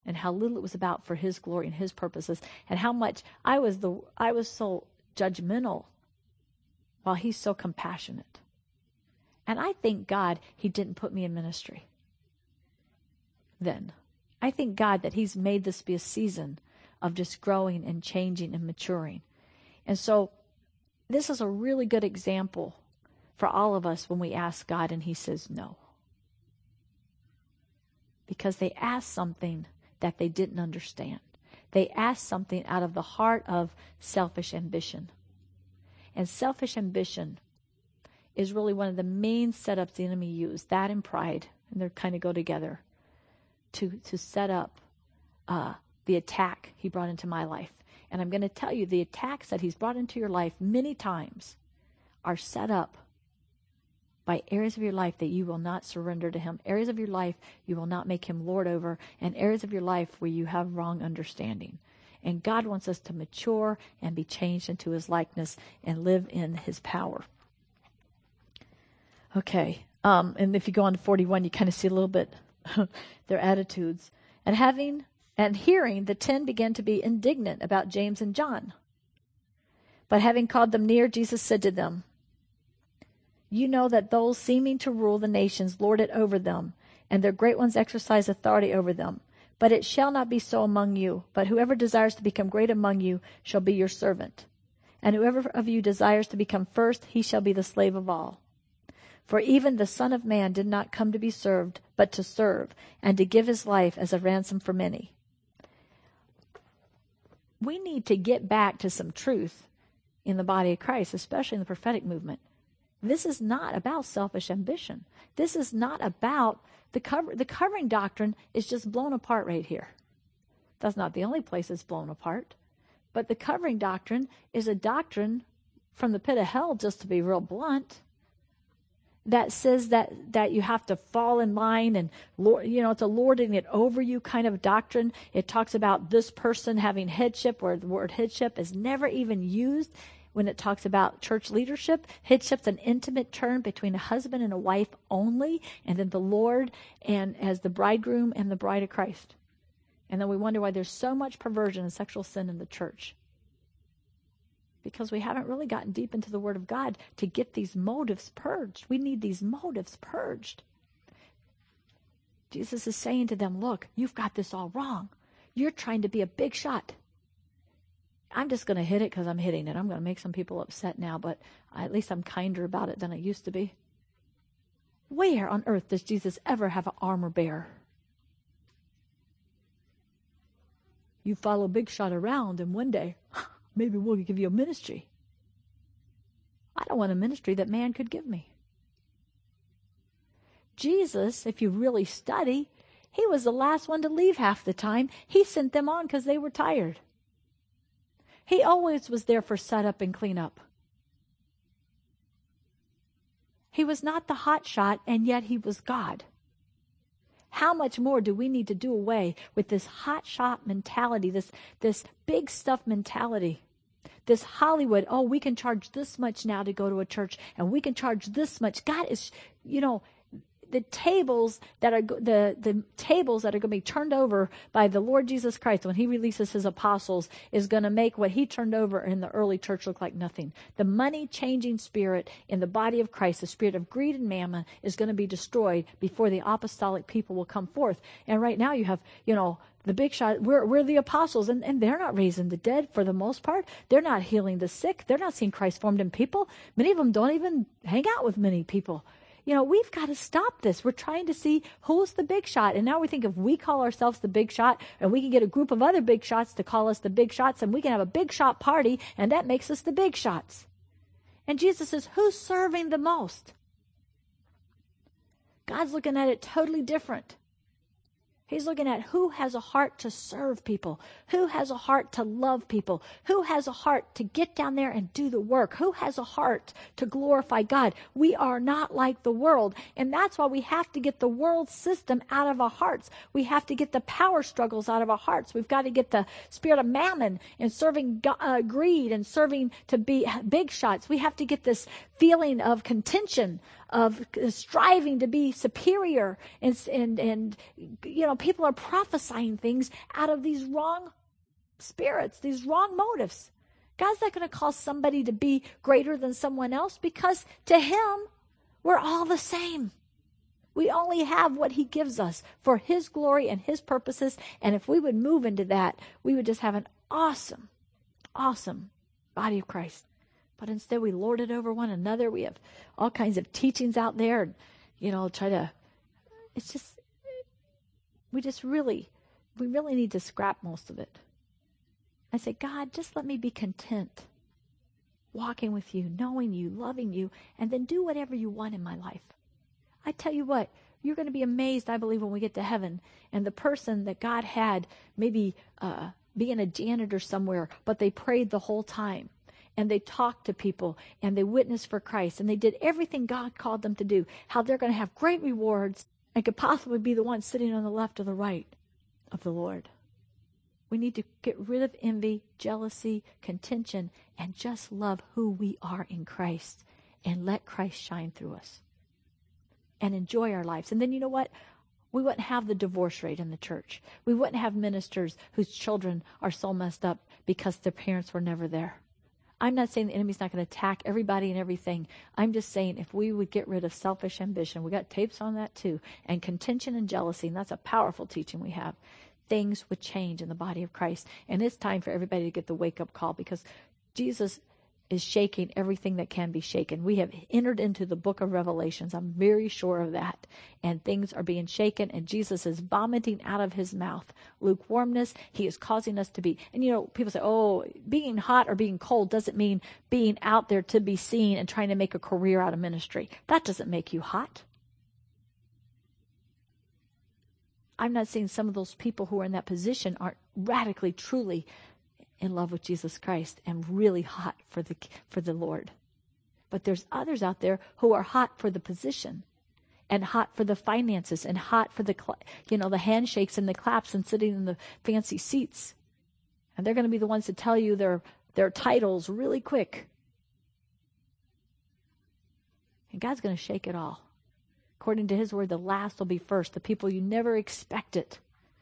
and how little it was about for his glory and his purposes, and how much I was so judgmental while he's so compassionate. And I thank God he didn't put me in ministry then. I thank God that he's made this be a season of just growing and changing and maturing. And so this is a really good example for all of us when we ask God and he says no. Because they asked something that they didn't understand. They asked something out of the heart of selfish ambition. And selfish ambition is really one of the main setups the enemy used, that and pride, and they kind of go together, to set up the attack he brought into my life. And I'm going to tell you, the attacks that he's brought into your life many times are set up by areas of your life that you will not surrender to him, areas of your life you will not make him Lord over, and areas of your life where you have wrong understanding. And God wants us to mature and be changed into his likeness and live in his power. Okay, and if you go on to 41, you kind of see a little bit their attitudes. And hearing, the 10 began to be indignant about James and John. But having called them near, Jesus said to them, "You know that those seeming to rule the nations lord it over them, and their great ones exercise authority over them. But it shall not be so among you. But whoever desires to become great among you shall be your servant. And whoever of you desires to become first, he shall be the slave of all. For even the Son of Man did not come to be served, but to serve, and to give his life as a ransom for many." We need to get back to some truth in the body of Christ, especially in the prophetic movement. This is not about selfish ambition. This is not about the covering doctrine is just blown apart right here. That's not the only place it's blown apart. But the covering doctrine is a doctrine from the pit of hell, just to be real blunt, that says that you have to fall in line and, it's a lording it over you kind of doctrine. It talks about this person having headship, where the word headship is never even used when it talks about church leadership. Headship's an intimate term between a husband and a wife only, and then the Lord and as the bridegroom and the bride of Christ. And then we wonder why there's so much perversion and sexual sin in the church. Because we haven't really gotten deep into the Word of God to get these motives purged. We need these motives purged. Jesus is saying to them, look, you've got this all wrong. You're trying to be a big shot. I'm just going to hit it because I'm hitting it. I'm going to make some people upset now, but at least I'm kinder about it than I used to be. Where on earth does Jesus ever have an armor bearer? You follow big shot around, and one day, maybe we'll give you a ministry. I don't want a ministry that man could give me. Jesus, if you really study, he was the last one to leave half the time. He sent them on because they were tired. He always was there for setup and cleanup. He was not the hot shot, and yet he was God. How much more do we need to do away with this hot shot mentality, this big stuff mentality, this Hollywood, oh, we can charge this much now to go to a church, and we can charge this much. God is, the tables that are the tables that are going to be turned over by the Lord Jesus Christ when he releases his apostles is going to make what he turned over in the early church look like nothing. The money-changing spirit in the body of Christ, the spirit of greed and mammon, is going to be destroyed before the apostolic people will come forth. And right now you have, the big shot, we're the apostles, and they're not raising the dead for the most part. They're not healing the sick. They're not seeing Christ formed in people. Many of them don't even hang out with many people. We've got to stop this. We're trying to see who's the big shot. And now we think if we call ourselves the big shot, and we can get a group of other big shots to call us the big shots, and we can have a big shot party, and that makes us the big shots. And Jesus says, who's serving the most? God's looking at it totally different. He's looking at who has a heart to serve people, who has a heart to love people, who has a heart to get down there and do the work, who has a heart to glorify God. We are not like the world, and that's why we have to get the world system out of our hearts. We have to get the power struggles out of our hearts. We've got to get the spirit of mammon and serving greed and serving to be big shots. We have to get this feeling of contention of striving to be superior. And people are prophesying things out of these wrong spirits, these wrong motives. God's not going to call somebody to be greater than someone else, because to him, we're all the same. We only have what he gives us for his glory and his purposes. And if we would move into that, we would just have an awesome, awesome body of Christ. But instead we lord it over one another. We have all kinds of teachings out there and, we really need to scrap most of it. I say, God, just let me be content walking with you, knowing you, loving you, and then do whatever you want in my life. I tell you what, you're going to be amazed, I believe, when we get to heaven, and the person that God had maybe being a janitor somewhere, but they prayed the whole time, and they talked to people, and they witnessed for Christ, and they did everything God called them to do, how they're going to have great rewards and could possibly be the one sitting on the left or the right of the Lord. We need to get rid of envy, jealousy, contention, and just love who we are in Christ and let Christ shine through us and enjoy our lives. And then you know what? We wouldn't have the divorce rate in the church. We wouldn't have ministers whose children are so messed up because their parents were never there. I'm not saying the enemy's not going to attack everybody and everything. I'm just saying if we would get rid of selfish ambition, we got tapes on that too, and contention and jealousy, and that's a powerful teaching we have, things would change in the body of Christ. And it's time for everybody to get the wake-up call, because Jesus is shaking everything that can be shaken. We have entered into the book of Revelations. I'm very sure of that. And things are being shaken, and Jesus is vomiting out of his mouth lukewarmness. He is causing us to be, and people say, oh, being hot or being cold doesn't mean being out there to be seen and trying to make a career out of ministry. That doesn't make you hot. I'm not saying some of those people who are in that position aren't radically, truly in love with Jesus Christ and really hot for the Lord. But there's others out there who are hot for the position and hot for the finances and hot for the handshakes and the claps and sitting in the fancy seats. And they're going to be the ones to tell you their titles really quick. And God's going to shake it all. According to his word, the last will be first. The people you never expected.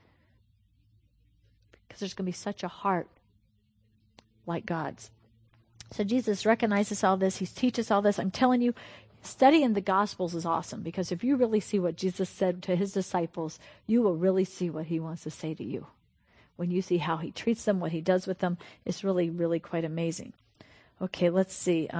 Because there's going to be such a heart like God's. So Jesus recognizes all this. He teaches all this. I'm telling you, studying the Gospels is awesome, because if you really see what Jesus said to his disciples, you will really see what he wants to say to you. When you see how he treats them, what he does with them, it's really, really quite amazing. Okay, let's see.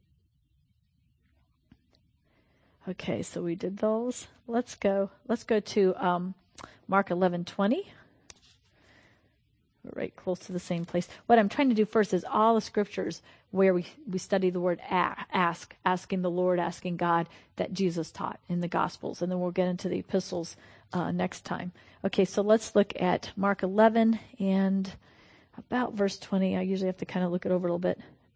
Okay, so we did those. Let's go to Mark 11:20. We're right close to the same place. What I'm trying to do first is all the scriptures where we study the word asking the Lord, asking God, that Jesus taught in the Gospels. And then we'll get into the epistles next time. Okay, so let's look at Mark 11 and about verse 20. I usually have to kind of look it over a little bit.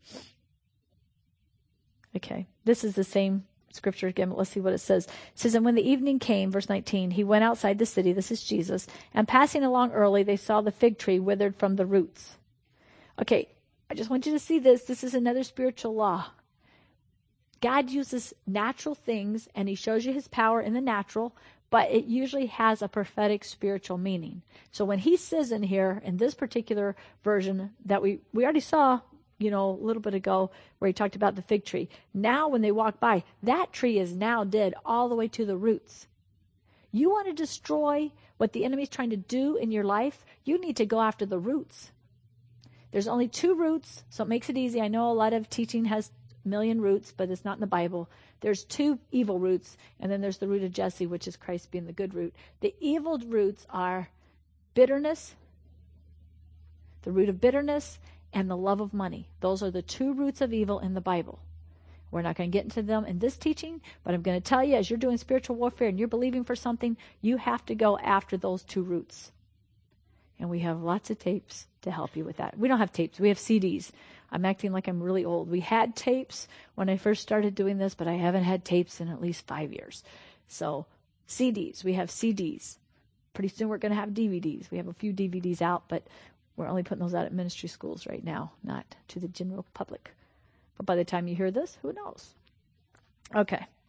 Okay, this is the same scripture again, but let's see what it says. It says, and when the evening came, verse 19, he went outside the city, this is Jesus, and passing along early, they saw the fig tree withered from the roots. Okay, I just want you to see this. This is another spiritual law. God uses natural things, and he shows you his power in the natural, but it usually has a prophetic spiritual meaning. So when he says in here, in this particular version that we already saw, a little bit ago, where he talked about the fig tree. Now when they walk by, that tree is now dead all the way to the roots. You want to destroy what the enemy's trying to do in your life, you need to go after the roots. There's only 2 roots, so it makes it easy. I know a lot of teaching has a million roots, but it's not in the Bible. There's 2 evil roots, and then there's the root of Jesse, which is Christ being the good root. The evil roots are bitterness, the root of bitterness, and the love of money. Those are the 2 roots of evil in the Bible. We're not going to get into them in this teaching, but I'm going to tell you, as you're doing spiritual warfare and you're believing for something, you have to go after those 2 roots. And we have lots of tapes to help you with that. We don't have tapes. We have CDs. I'm acting like I'm really old. We had tapes when I first started doing this, but I haven't had tapes in at least 5 years. So CDs. We have CDs. Pretty soon we're going to have DVDs. We have a few DVDs out, but we're only putting those out at ministry schools right now, not to the general public. But by the time you hear this, who knows? Okay.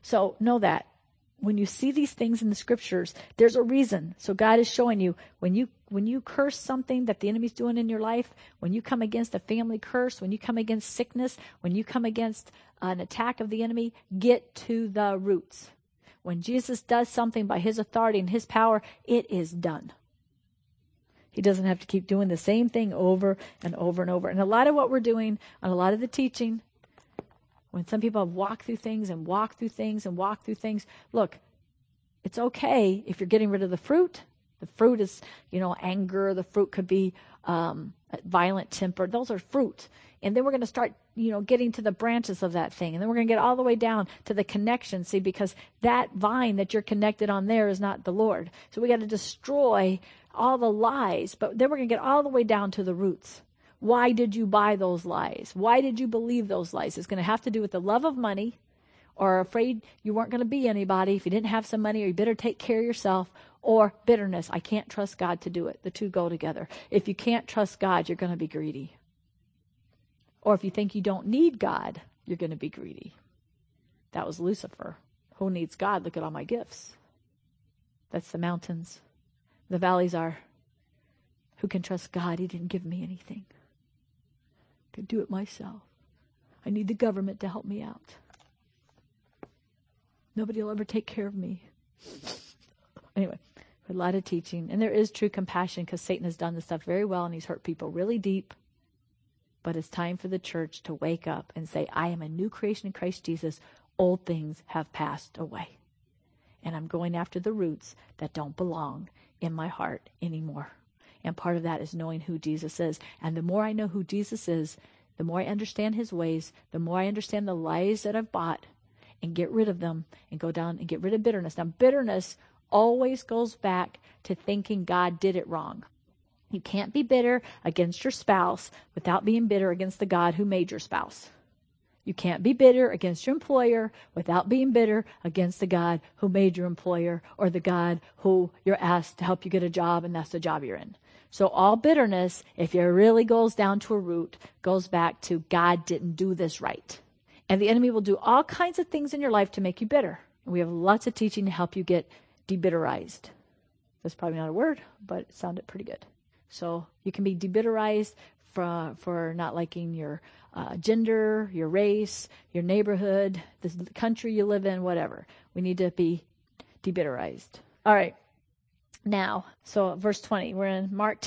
So know that. When you see these things in the scriptures, there's a reason. So God is showing you, when you curse something that the enemy's doing in your life, when you come against a family curse, when you come against sickness, when you come against an attack of the enemy, get to the roots. When Jesus does something by his authority and his power, it is done. He doesn't have to keep doing the same thing over and over and over. And a lot of what we're doing, and a lot of the teaching, when some people have walked through things and walked through things and walked through things, look, it's okay if you're getting rid of the fruit. The fruit is, anger. The fruit could be violent temper. Those are fruit. And then we're going to start, getting to the branches of that thing. And then we're going to get all the way down to the connection, see, because that vine that you're connected on there is not the Lord. So we got to destroy all the lies, but then we're going to get all the way down to the roots. Why did you buy those lies? Why did you believe those lies? It's going to have to do with the love of money, or afraid you weren't going to be anybody if you didn't have some money, or you better take care of yourself, or bitterness. I can't trust God to do it. The two go together. If you can't trust God, you're going to be greedy. Or if you think you don't need God, you're going to be greedy. That was Lucifer. Who needs God? Look at all my gifts. That's the mountains. The valleys are, who can trust God? He didn't give me anything. I can do it myself. I need the government to help me out. Nobody will ever take care of me. Anyway, a lot of teaching. And there is true compassion, because Satan has done this stuff very well and he's hurt people really deep. But it's time for the church to wake up and say, I am a new creation in Christ Jesus. Old things have passed away. And I'm going after the roots that don't belong in my heart anymore. And part of that is knowing who Jesus is. And the more I know who Jesus is, the more I understand his ways, the more I understand the lies that I've bought, and get rid of them and go down and get rid of bitterness. Now, bitterness always goes back to thinking God did it wrong. You can't be bitter against your spouse without being bitter against the God who made your spouse. You can't be bitter against your employer without being bitter against the God who made your employer, or the God who you're asked to help you get a job, and that's the job you're in. So all bitterness, if it really goes down to a root, goes back to God didn't do this right. And the enemy will do all kinds of things in your life to make you bitter. And we have lots of teaching to help you get debitterized. That's probably not a word, but it sounded pretty good. So you can be debitterized for not liking your gender, your race, your neighborhood, the country you live in, whatever. We need to be debitterized. All right. Now, so verse 20, we're in Mark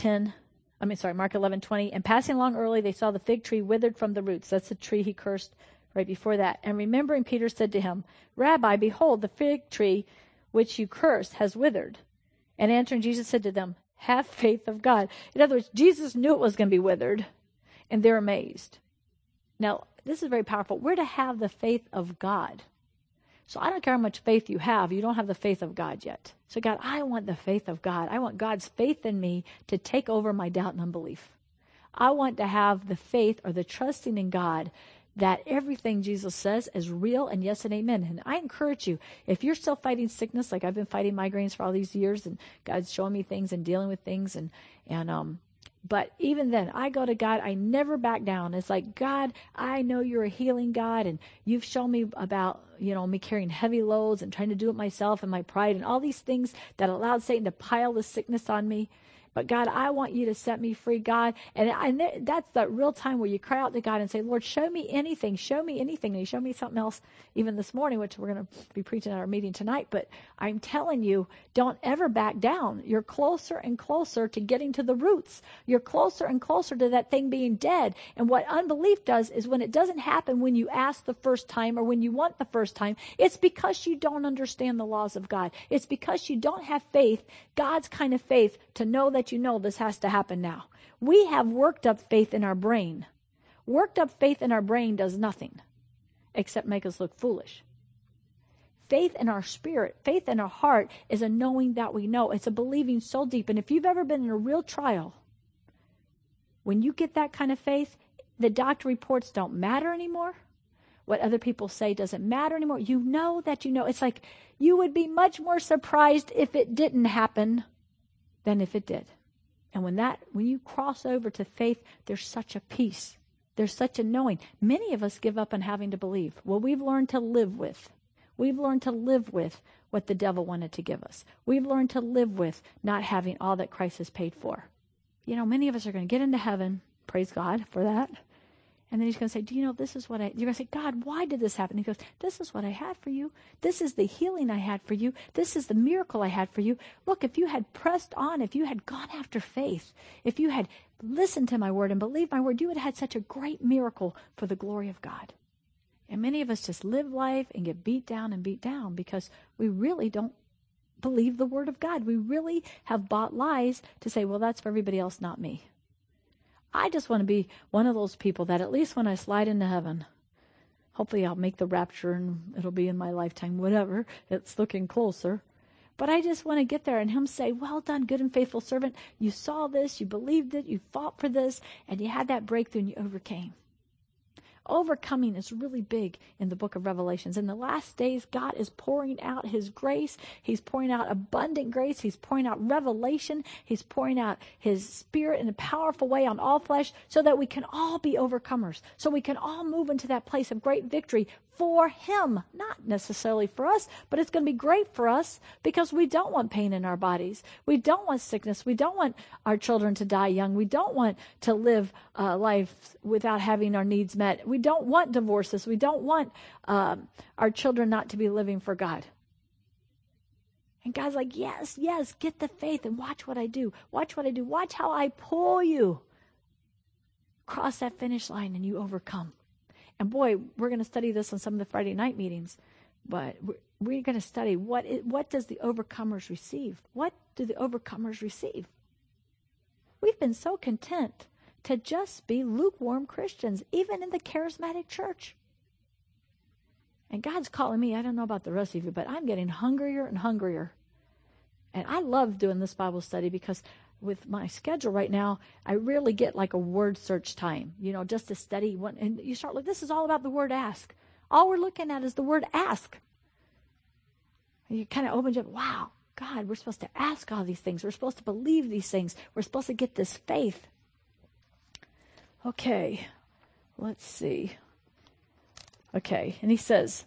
11:20. And passing along early, they saw the fig tree withered from the roots. That's the tree he cursed right before that. And remembering, Peter said to him, Rabbi, behold, the fig tree which you cursed has withered. And answering, Jesus said to them, have faith of God. In other words, Jesus knew it was going to be withered, and they're amazed. Now, this is very powerful. We're to have the faith of God. So I don't care how much faith you have. You don't have the faith of God yet. So God, I want the faith of God. I want God's faith in me to take over my doubt and unbelief. I want to have the faith, or the trusting in God, that everything Jesus says is real and yes and amen. And I encourage you, if you're still fighting sickness, like I've been fighting migraines for all these years, and God's showing me things and dealing with things, but even then, I go to God, I never back down. It's like, God, I know you're a healing God, and you've shown me about, me carrying heavy loads and trying to do it myself, and my pride and all these things that allowed Satan to pile the sickness on me. But God, I want you to set me free, God. And that's that real time where you cry out to God and say, Lord, show me anything. Show me anything. And he showed me something else even this morning, which we're going to be preaching at our meeting tonight. But I'm telling you, don't ever back down. You're closer and closer to getting to the roots. You're closer and closer to that thing being dead. And what unbelief does is, when it doesn't happen when you ask the first time or when you want the first time, it's because you don't understand the laws of God. It's because you don't have faith, God's kind of faith, to know that this has to happen now. We have worked up faith in our brain. Worked up faith in our brain does nothing except make us look foolish. Faith in our spirit, faith in our heart, is a knowing that we know. It's a believing so deep. And if you've ever been in a real trial, when you get that kind of faith, the doctor reports don't matter anymore. What other people say doesn't matter anymore. You know that you know. It's like you would be much more surprised if it didn't happen than if it did. And when you cross over to faith, there's such a peace. There's such a knowing. Many of us give up on having to believe. Well, we've learned to live with. We've learned to live with what the devil wanted to give us. We've learned to live with not having all that Christ has paid for. You know, many of us are going to get into heaven. Praise God for that. And then he's going to say, do you know, this is what you're going to say, God, why did this happen? He goes, this is what I had for you. This is the healing I had for you. This is the miracle I had for you. Look, if you had pressed on, if you had gone after faith, if you had listened to my word and believed my word, you would have had such a great miracle for the glory of God. And many of us just live life and get beat down because we really don't believe the word of God. We really have bought lies to say, well, that's for everybody else, not me. I just want to be one of those people that at least when I slide into heaven, hopefully I'll make the rapture and it'll be in my lifetime, whatever. It's looking closer. But I just want to get there and him say, well done, good and faithful servant. You saw this, you believed it, you fought for this, and you had that breakthrough and you overcame. Overcoming is really big in the book of Revelations. In the last days, God is pouring out his grace. He's pouring out abundant grace. He's pouring out revelation. He's pouring out his spirit in a powerful way on all flesh so that we can all be overcomers. So we can all move into that place of great victory for him, not necessarily for us, but it's going to be great for us because we don't want pain in our bodies. We don't want sickness. We don't want our children to die young. We don't want to live life without having our needs met. We don't want divorces. We don't want our children not to be living for God. And God's like, yes, get the faith and watch what I do. Watch what I do. Watch how I pull you across that finish line and you overcome. And boy, we're going to study this on some of the Friday night meetings, but we're going to study what does the overcomers receive? What do the overcomers receive? We've been so content to just be lukewarm Christians, even in the charismatic church. And God's calling me, I don't know about the rest of you, but I'm getting hungrier and hungrier. And I love doing this Bible study because with my schedule right now, I rarely get like a word search time, just to study one. And you start looking, this is all about the word ask. All we're looking at is the word ask. And you kind of open up, wow, God, we're supposed to ask all these things. We're supposed to believe these things. We're supposed to get this faith. Okay, let's see. Okay, and he says,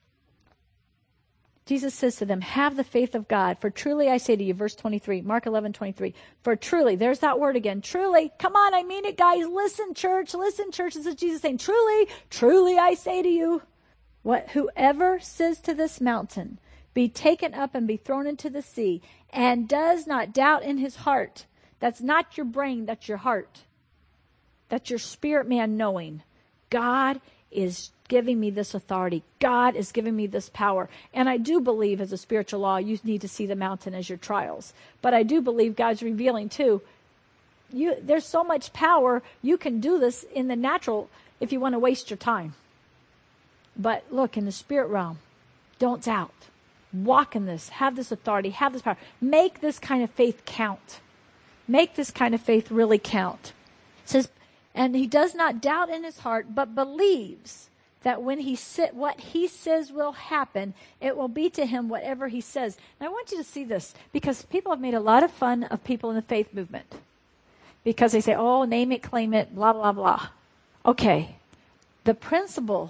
Jesus says to them, have the faith of God, for truly I say to you, verse 23, Mark 11:23, for truly, there's that word again, truly, come on, I mean it, guys, listen, church, this is Jesus saying, truly I say to you, whoever says to this mountain, be taken up and be thrown into the sea, and does not doubt in his heart, that's not your brain, that's your heart, that's your spirit man knowing, God is giving me this authority. God is giving me this power. And I do believe as a spiritual law, you need to see the mountain as your trials. But I do believe God's revealing too, there's so much power, you can do this in the natural if you want to waste your time. But look, in the spirit realm, don't doubt. Walk in this, have this authority, have this power. Make this kind of faith count. Make this kind of faith really count. It says, and he does not doubt in his heart, but believes that when what he says will happen, it will be to him whatever he says. And I want you to see this, because people have made a lot of fun of people in the faith movement. Because they say, oh, name it, claim it, blah, blah, blah. Okay, the principle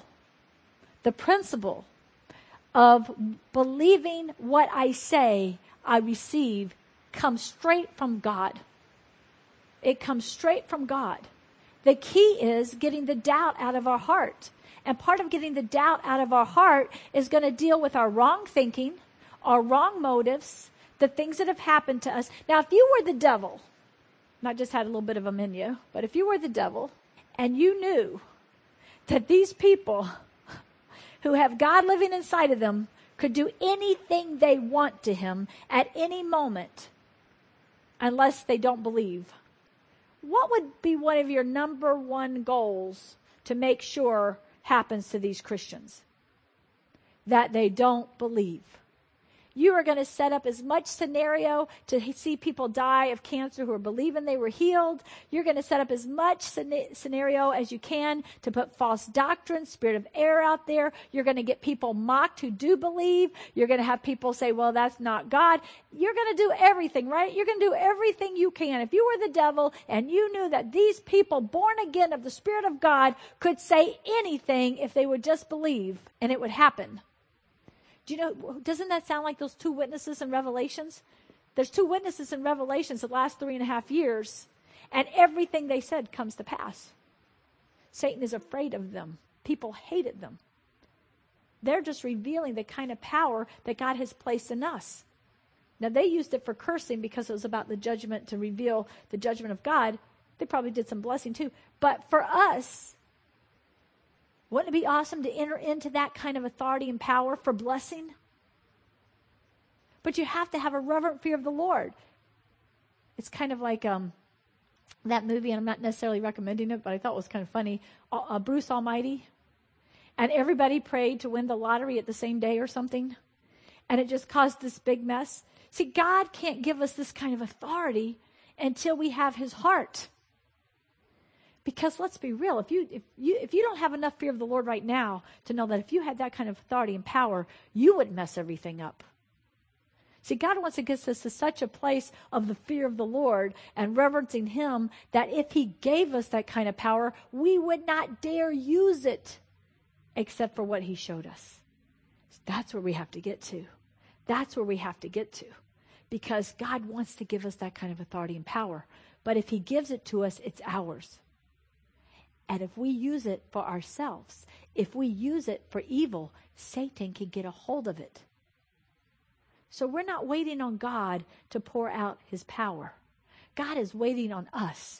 of believing what I say I receive comes straight from God. It comes straight from God. The key is getting the doubt out of our heart. And part of getting the doubt out of our heart is going to deal with our wrong thinking, our wrong motives, the things that have happened to us. Now, if you were the devil, not just had a little bit of them in you, but if you were the devil and you knew that these people who have God living inside of them could do anything they want to him at any moment unless they don't believe, what would be one of your number one goals to make sure happens to these Christians? That they don't believe. You are going to set up as much scenario to see people die of cancer who are believing they were healed. You're going to set up as much scenario as you can to put false doctrine, spirit of error out there. You're going to get people mocked who do believe. You're going to have people say, well, that's not God. You're going to do everything, right? You're going to do everything you can. If you were the devil and you knew that these people born again of the Spirit of God could say anything if they would just believe and it would happen. Do you know, doesn't that sound like those two witnesses in Revelations? There's two witnesses in Revelations the last 3.5 years, and everything they said comes to pass. Satan is afraid of them. People hated them. They're just revealing the kind of power that God has placed in us. Now, they used it for cursing because it was about the judgment, to reveal the judgment of God. They probably did some blessing too. But for us, wouldn't it be awesome to enter into that kind of authority and power for blessing? But you have to have a reverent fear of the Lord. It's kind of like that movie, and I'm not necessarily recommending it, but I thought it was kind of funny, Bruce Almighty. And everybody prayed to win the lottery at the same day or something. And it just caused this big mess. See, God can't give us this kind of authority until we have his heart. Because let's be real, if you don't have enough fear of the Lord right now to know that if you had that kind of authority and power, you would mess everything up. See, God wants to get us to such a place of the fear of the Lord and reverencing him that if he gave us that kind of power, we would not dare use it except for what he showed us. That's where we have to get to. That's where we have to get to. Because God wants to give us that kind of authority and power. But if he gives it to us, it's ours. And if we use it for ourselves, if we use it for evil, Satan can get a hold of it. So we're not waiting on God to pour out his power. God is waiting on us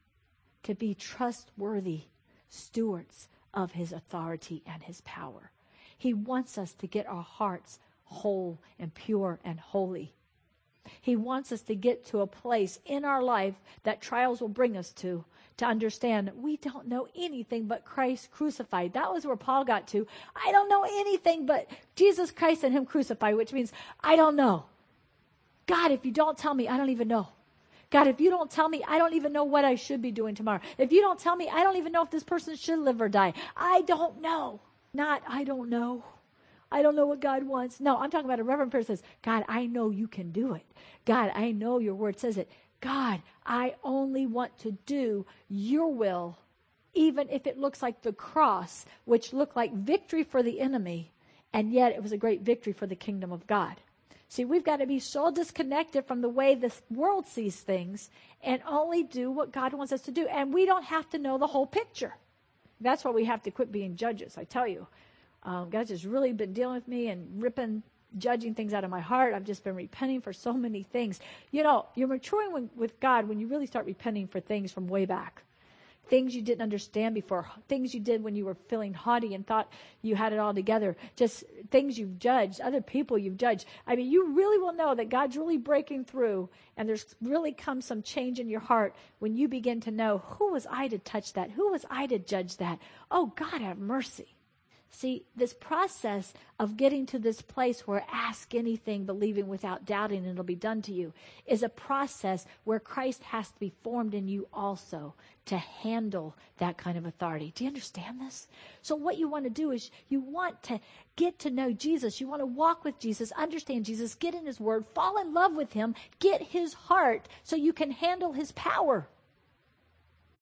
to be trustworthy stewards of his authority and his power. He wants us to get our hearts whole and pure and holy. He wants us to get to a place in our life that trials will bring us to understand we don't know anything but Christ crucified. That was where Paul got to. I don't know anything but Jesus Christ and him crucified, which means I don't know. God, if you don't tell me, I don't even know. God, if you don't tell me, I don't even know what I should be doing tomorrow. If you don't tell me, I don't even know if this person should live or die. I don't know. Not, I don't know. I don't know what God wants. No, I'm talking about a reverent person says, God, I know you can do it. God, I know your word says it. God, I only want to do your will, even if it looks like the cross, which looked like victory for the enemy, and yet it was a great victory for the kingdom of God. See, we've got to be so disconnected from the way this world sees things and only do what God wants us to do. And we don't have to know the whole picture. That's why we have to quit being judges, I tell you. God's just really been dealing with me and judging things out of my heart. I've just been repenting for so many things. You know, you're maturing with God when you really start repenting for things from way back. Things you didn't understand before. Things you did when you were feeling haughty and thought you had it all together. Just things you've judged, other people you've judged. I mean, you really will know that God's really breaking through and there's really come some change in your heart when you begin to know, who was I to touch that? Who was I to judge that? Oh, God, have mercy. See, this process of getting to this place where ask anything, believing without doubting, and it'll be done to you, is a process where Christ has to be formed in you also to handle that kind of authority. Do you understand this? So what you want to do is you want to get to know Jesus. You want to walk with Jesus, understand Jesus, get in his word, fall in love with him, get his heart so you can handle his power.